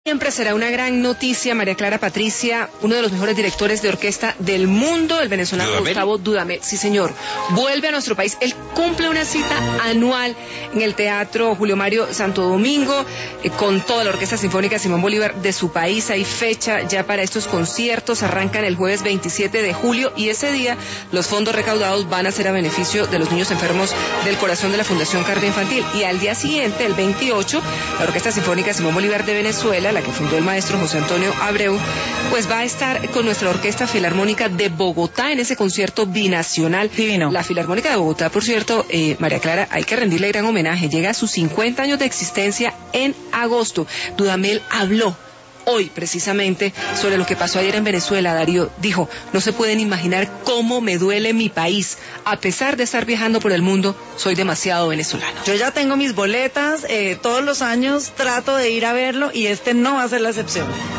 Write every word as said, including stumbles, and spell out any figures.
Siempre será una gran noticia, María Clara Patricia, uno de los mejores directores de orquesta del mundo, el venezolano ¿Dudamel? Gustavo Dudamel. Sí, señor. Vuelve a nuestro país. Él cumple una cita anual en el Teatro Julio Mario Santo Domingo eh, con toda la Orquesta Sinfónica Simón Bolívar de su país. Hay fecha ya para estos conciertos. Arrancan el jueves veintisiete de julio y ese día los fondos recaudados van a ser a beneficio de los niños enfermos del corazón de la Fundación Cardio Infantil. Y al día siguiente, el veintiocho, la Orquesta Sinfónica Simón Bolívar de Venezuela, la que fundó el maestro José Antonio Abreu, pues va a estar con nuestra Orquesta Filarmónica de Bogotá en ese concierto binacional. Divino. La Filarmónica de Bogotá, por cierto, eh, María Clara, hay que rendirle gran homenaje. Llega a sus cincuenta años de existencia en agosto. Dudamel habló hoy precisamente sobre lo que pasó ayer en Venezuela. Darío dijo: no se pueden imaginar cómo me duele mi país. A pesar de estar viajando por el mundo, soy demasiado venezolano. Yo ya tengo mis boletas, eh, todos los años trato de ir a verlo y este no va a ser la excepción.